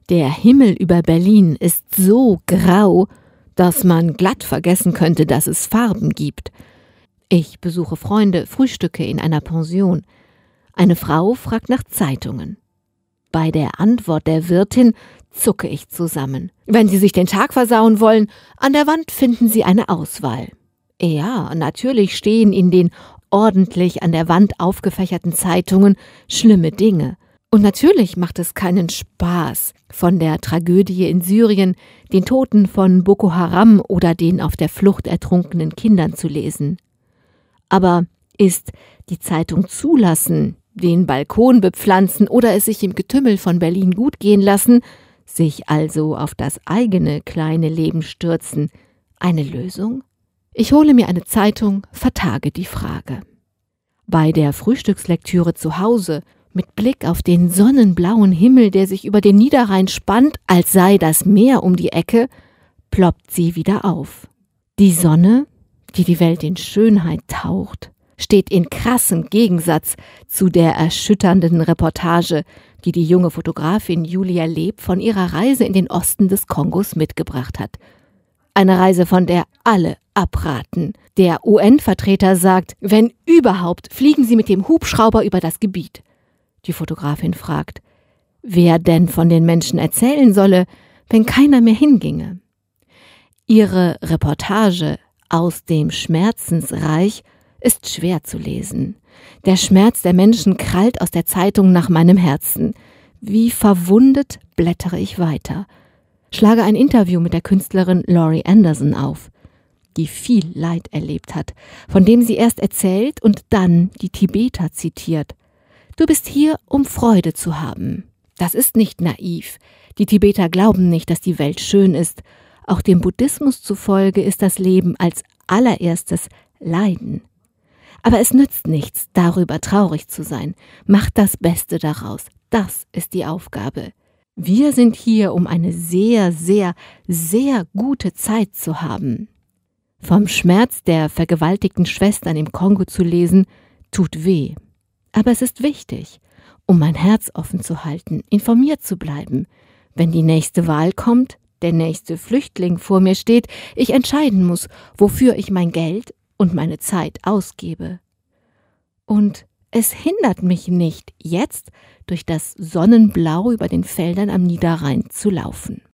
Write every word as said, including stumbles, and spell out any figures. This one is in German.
Der Himmel über Berlin ist so grau, dass man glatt vergessen könnte, dass es Farben gibt. Ich besuche Freunde, frühstücke in einer Pension. Eine Frau fragt nach Zeitungen. Bei der Antwort der Wirtin zucke ich zusammen. Wenn Sie sich den Tag versauen wollen, an der Wand finden Sie eine Auswahl. Ja, natürlich stehen in den ordentlich an der Wand aufgefächerten Zeitungen schlimme Dinge. Und natürlich macht es keinen Spaß, von der Tragödie in Syrien, den Toten von Boko Haram oder den auf der Flucht ertrunkenen Kindern zu lesen. Aber ist die Zeitung zulassen, den Balkon bepflanzen oder es sich im Getümmel von Berlin gut gehen lassen, sich also auf das eigene kleine Leben stürzen, eine Lösung? Ich hole mir eine Zeitung, vertage die Frage. Bei der Frühstückslektüre zu Hause, mit Blick auf den sonnenblauen Himmel, der sich über den Niederrhein spannt, als sei das Meer um die Ecke, ploppt sie wieder auf. Die Sonne, die die Welt in Schönheit taucht, steht in krassem Gegensatz zu der erschütternden Reportage, die die junge Fotografin Julia Leeb von ihrer Reise in den Osten des Kongos mitgebracht hat. Eine Reise, von der alle abraten. Der U N-Vertreter sagt, wenn überhaupt, fliegen sie mit dem Hubschrauber über das Gebiet. Die Fotografin fragt, wer denn von den Menschen erzählen solle, wenn keiner mehr hinginge. Ihre Reportage aus dem Schmerzensreich ist schwer zu lesen. Der Schmerz der Menschen krallt aus der Zeitung nach meinem Herzen. Wie verwundet blättere ich weiter. Schlage ein Interview mit der Künstlerin Laurie Anderson auf, die viel Leid erlebt hat, von dem sie erst erzählt und dann die Tibeter zitiert. Du bist hier, um Freude zu haben. Das ist nicht naiv. Die Tibeter glauben nicht, dass die Welt schön ist. Auch dem Buddhismus zufolge ist das Leben als allererstes Leiden. Aber es nützt nichts, darüber traurig zu sein. Macht das Beste daraus. Das ist die Aufgabe. Wir sind hier, um eine sehr, sehr, sehr gute Zeit zu haben. Vom Schmerz der vergewaltigten Schwestern im Kongo zu lesen, tut weh. Aber es ist wichtig, um mein Herz offen zu halten, informiert zu bleiben. Wenn die nächste Wahl kommt, der nächste Flüchtling vor mir steht, ich entscheiden muss, wofür ich mein Geld und meine Zeit ausgebe. Und es hindert mich nicht, jetzt durch das Sonnenblau über den Feldern am Niederrhein zu laufen.